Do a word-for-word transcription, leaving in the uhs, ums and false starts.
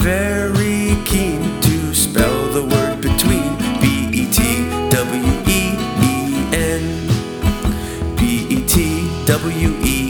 very keen to spell the word between. B E T W E E N. B E T W E